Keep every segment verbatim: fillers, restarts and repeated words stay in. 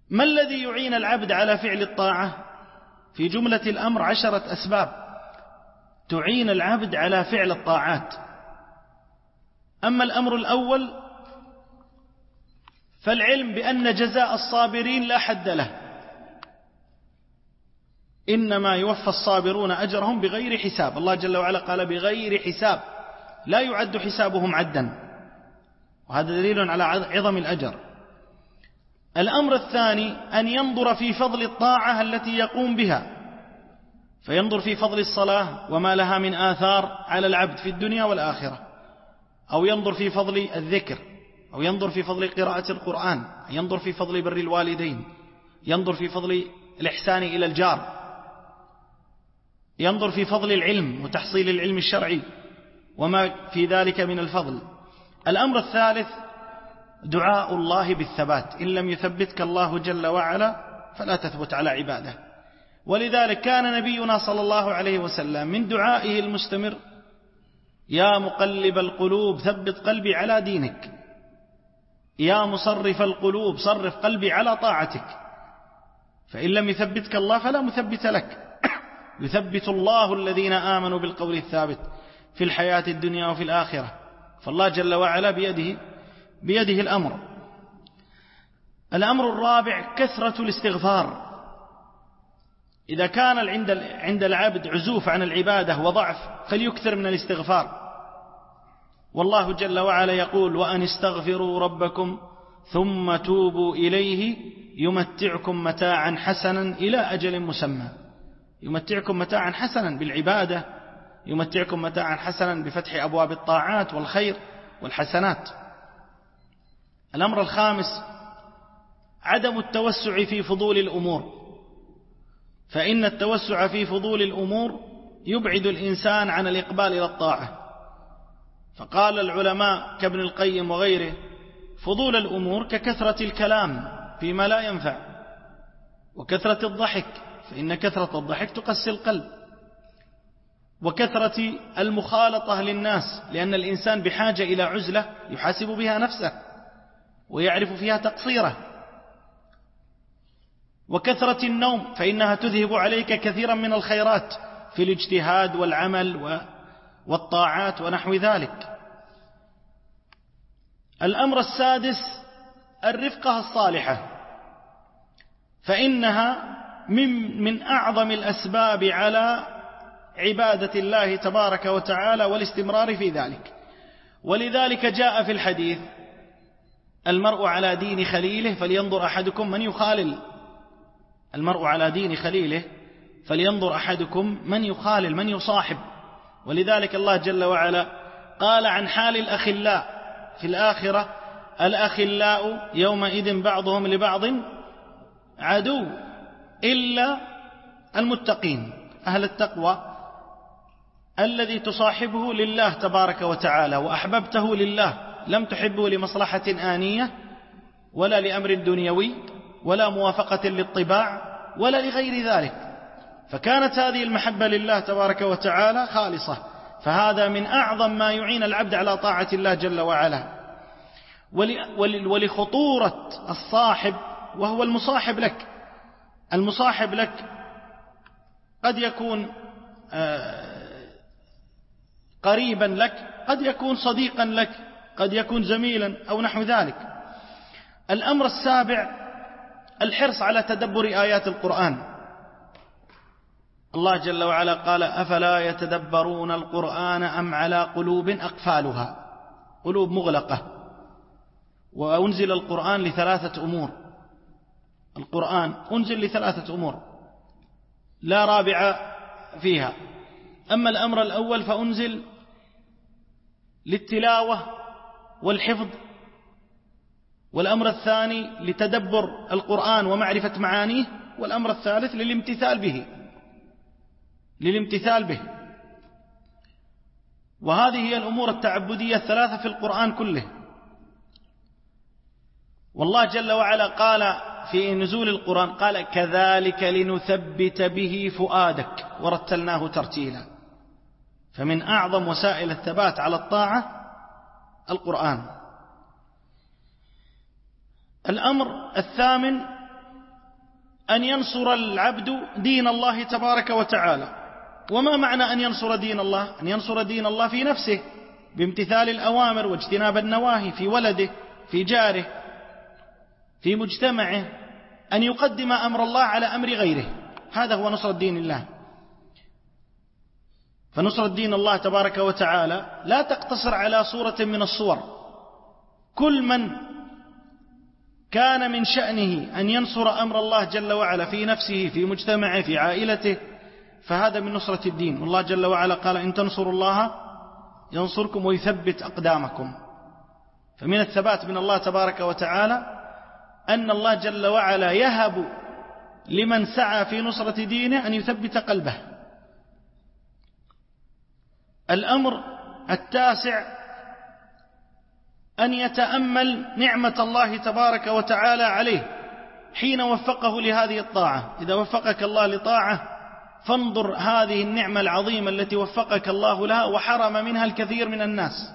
ما الذي يعين العبد على فعل الطاعة؟ في جملة الأمر عشرة أسباب تعين العبد على فعل الطاعات. أما الأمر الأول فالعلم بأن جزاء الصابرين لا حد له، إنما يوفى الصابرون أجرهم بغير حساب. الله جل وعلا قال بغير حساب، لا يعد حسابهم عدا، وهذا دليل على عظم الأجر. الأمر الثاني أن ينظر في فضل الطاعة التي يقوم بها، فينظر في فضل الصلاة وما لها من آثار على العبد في الدنيا والآخرة، أو ينظر في فضل الذكر، أو ينظر في فضل قراءة القرآن، ينظر في فضل بر الوالدين، ينظر في فضل الإحسان إلى الجار، ينظر في فضل العلم وتحصيل العلم الشرعي وما في ذلك من الفضل. الأمر الثالث دعاء الله بالثبات، إن لم يثبتك الله جل وعلا فلا تثبت على عباده. ولذلك كان نبينا صلى الله عليه وسلم من دعائه المستمر يا مقلب القلوب ثبت قلبي على دينك، يا مصرف القلوب صرف قلبي على طاعتك، فإن لم يثبتك الله فلا مثبت لك. يثبت الله الذين آمنوا بالقول الثابت في الحياة الدنيا وفي الآخرة، فالله جل وعلا بيده بيده الأمر. الأمر الرابع كثرة الاستغفار. إذا كان عند عند العبد عزوف عن العبادة وضعف فليكثر من الاستغفار. والله جل وعلا يقول وأن استغفروا ربكم ثم توبوا إليه يمتعكم متاعا حسنا إلى أجل مسمى. يمتعكم متاعا حسنا بالعبادة، يمتعكم متاعا حسنا بفتح أبواب الطاعات والخير والحسنات. الأمر الخامس عدم التوسع في فضول الأمور، فإن التوسع في فضول الأمور يبعد الإنسان عن الإقبال إلى الطاعة. فقال العلماء كابن القيم وغيره فضول الأمور ككثرة الكلام فيما لا ينفع، وكثرة الضحك فإن كثرة الضحك تقسي القلب، وكثرة المخالطة للناس لأن الإنسان بحاجة إلى عزلة يحاسب بها نفسه ويعرف فيها تقصيره، وكثرة النوم فإنها تذهب عليك كثيرا من الخيرات في الاجتهاد والعمل والطاعات ونحو ذلك. الأمر السادس الرفقة الصالحة، فإنها من, من أعظم الأسباب على عبادة الله تبارك وتعالى والاستمرار في ذلك. ولذلك جاء في الحديث المرء على دين خليله فلينظر أحدكم من يخالل. المرء على دين خليله فلينظر أحدكم من يخالل من يصاحب. ولذلك الله جل وعلا قال عن حال الأخلاء في الآخرة الأخلاء يومئذ بعضهم لبعض عدو إلا المتقين، أهل التقوى الذي تصاحبه لله تبارك وتعالى وأحببته لله، لم تحبه لمصلحة آنية ولا لأمر دنيوي ولا موافقة للطباع ولا لغير ذلك، فكانت هذه المحبة لله تبارك وتعالى خالصة. فهذا من أعظم ما يعين العبد على طاعة الله جل وعلا. ولخطورة الصاحب وهو المصاحب لك. المصاحب لك قد يكون قريبا لك، قد يكون صديقا لك، قد يكون زميلا أو نحو ذلك. الأمر السابع الحرص على تدبر آيات القرآن. الله جل وعلا قال أفلا يتدبرون القرآن أم على قلوب أقفالها، قلوب مغلقة. وأنزل القرآن لثلاثة أمور، القرآن أنزل لثلاثة أمور لا رابع فيها. أما الأمر الأول فأنزل للتلاوة والحفظ، والأمر الثاني لتدبر القرآن ومعرفة معانيه، والأمر الثالث للامتثال به للامتثال به وهذه هي الأمور التعبدية الثلاثة في القرآن كله. والله جل وعلا قال في نزول القرآن قال كذلك لنثبت به فؤادك ورتلناه ترتيلا. فمن أعظم وسائل الثبات على الطاعة القرآن. الأمر الثامن أن ينصر العبد دين الله تبارك وتعالى. وما معنى أن ينصر دين الله؟ أن ينصر دين الله في نفسه بامتثال الأوامر واجتناب النواهي، في ولده، في جاره، في مجتمعه، أن يقدم أمر الله على أمر غيره. هذا هو نصر دين الله. فنصر دين الله تبارك وتعالى لا تقتصر على صورة من الصور. كل من كان من شأنه أن ينصر أمر الله جل وعلا في نفسه، في مجتمعه، في عائلته، فهذا من نصرة الدين. والله جل وعلا قال: إن تنصروا الله ينصركم ويثبت أقدامكم. فمن الثبات من الله تبارك وتعالى أن الله جل وعلا يهب لمن سعى في نصرة دينه أن يثبت قلبه. الأمر التاسع أن يتأمل نعمة الله تبارك وتعالى عليه حين وفقه لهذه الطاعة. إذا وفقك الله لطاعة فانظر هذه النعمة العظيمة التي وفقك الله لها وحرم منها الكثير من الناس.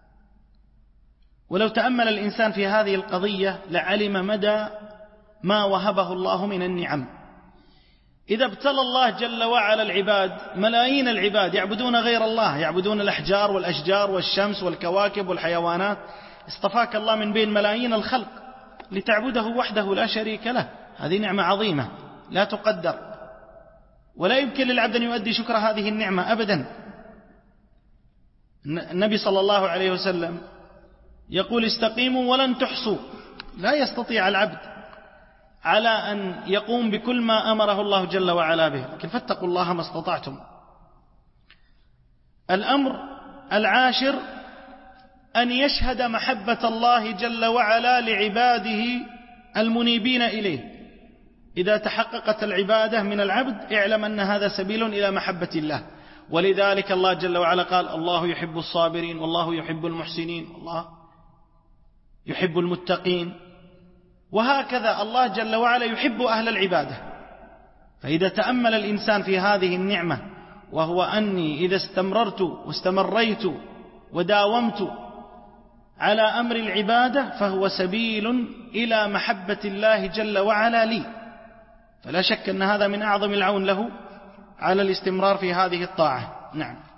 ولو تأمل الإنسان في هذه القضية لعلم مدى ما وهبه الله من النعم. إذا ابتلى الله جل وعلا العباد، ملايين العباد يعبدون غير الله، يعبدون الأحجار والأشجار والشمس والكواكب والحيوانات، اصطفاك الله من بين ملايين الخلق لتعبده وحده لا شريك له. هذه نعمة عظيمة لا تقدر، ولا يمكن للعبد أن يؤدي شكر هذه النعمة أبدا. النبي صلى الله عليه وسلم يقول: استقيموا ولن تحصوا. لا يستطيع العبد على أن يقوم بكل ما أمره الله جل وعلا به، لكن فاتقوا الله ما استطعتم. الأمر العاشر أن يشهد محبة الله جل وعلا لعباده المنيبين إليه. إذا تحققت العبادة من العبد اعلم أن هذا سبيل إلى محبة الله. ولذلك الله جل وعلا قال: الله يحب الصابرين والله يحب المحسنين والله يحب المتقين. وهكذا الله جل وعلا يحب أهل العبادة. فإذا تأمل الإنسان في هذه النعمة، وهو أني إذا استمررت واستمريت وداومت على أمر العبادة فهو سبيل إلى محبة الله جل وعلا لي، فلا شك أن هذا من أعظم العون له على الاستمرار في هذه الطاعة. نعم.